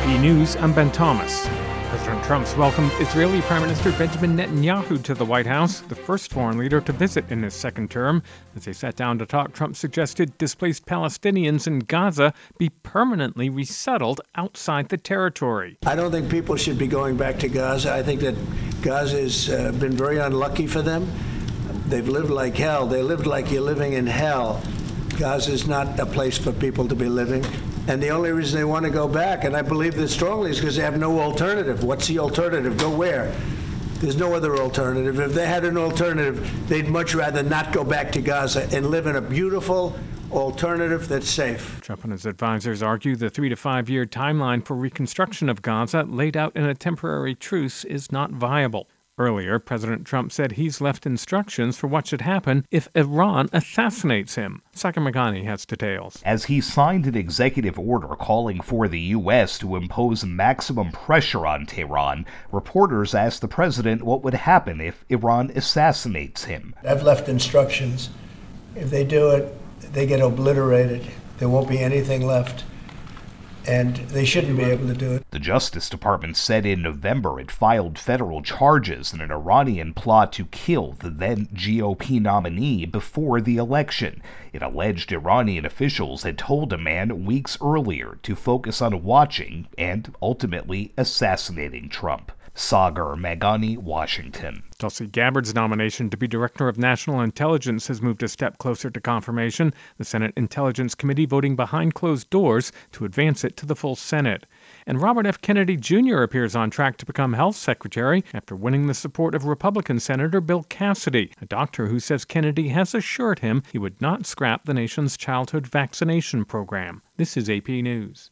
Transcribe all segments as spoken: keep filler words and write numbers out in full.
P News, I'm Ben Thomas. President Trump's welcomed Israeli Prime Minister Benjamin Netanyahu to the White House, the first foreign leader to visit in his second term. As they sat down to talk, Trump suggested displaced Palestinians in Gaza be permanently resettled outside the territory. I don't think people should be going back to Gaza. I think that Gaza has uh, been very unlucky for them. They've lived like hell. They lived like you're living in hell. Gaza is not a place for people to be living. And the only reason they want to go back, and I believe this strongly, is because they have no alternative. What's the alternative? Go where? There's no other alternative. If they had an alternative, they'd much rather not go back to Gaza and live in a beautiful alternative that's safe. Trump and his advisors argue the three to five year timeline for reconstruction of Gaza laid out in a temporary truce is not viable. Earlier, President Trump said he's left instructions for what should happen if Iran assassinates him. Sakar Meghani has details. As he signed an executive order calling for the U S to impose maximum pressure on Tehran, reporters asked the president what would happen if Iran assassinates him. I've left instructions. If they do it, they get obliterated. There won't be anything left. And they shouldn't be able to do it. The Justice Department said in November it filed federal charges in an Iranian plot to kill the then G O P nominee before the election. It alleged Iranian officials had told a man weeks earlier to focus on watching and ultimately assassinating Trump. Sakar Meghani, Washington. Tulsi Gabbard's nomination to be Director of National Intelligence has moved a step closer to confirmation, the Senate Intelligence Committee voting behind closed doors to advance it to the full Senate. And Robert F. Kennedy Junior appears on track to become Health Secretary after winning the support of Republican Senator Bill Cassidy, a doctor who says Kennedy has assured him he would not scrap the nation's childhood vaccination program. This is A P News.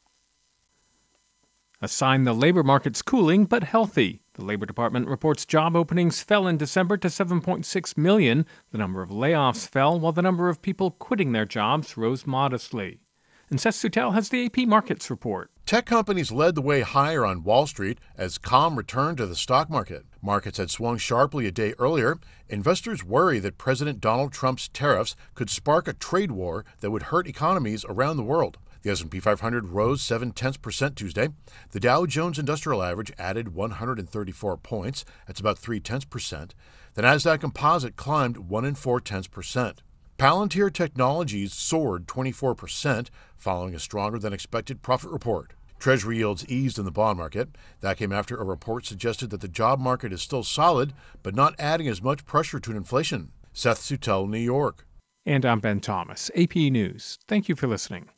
A sign the labor market's cooling but healthy. The Labor Department reports job openings fell in December to seven point six million. The number of layoffs fell, while the number of people quitting their jobs rose modestly. And Seth Sutel has the A P Markets report. Tech companies led the way higher on Wall Street as calm returned to the stock market. Markets had swung sharply a day earlier. Investors worry that President Donald Trump's tariffs could spark a trade war that would hurt economies around the world. The S and P five hundred rose seven tenths percent Tuesday. The Dow Jones Industrial Average added one hundred thirty-four points. That's about three tenths percent. The Nasdaq Composite climbed one and four tenths percent. Palantir Technologies soared twenty-four percent following a stronger than expected profit report. Treasury yields eased in the bond market. That came after a report suggested that the job market is still solid, but not adding as much pressure to inflation. Seth Sutel, New York. And I'm Ben Thomas, A P News. Thank you for listening.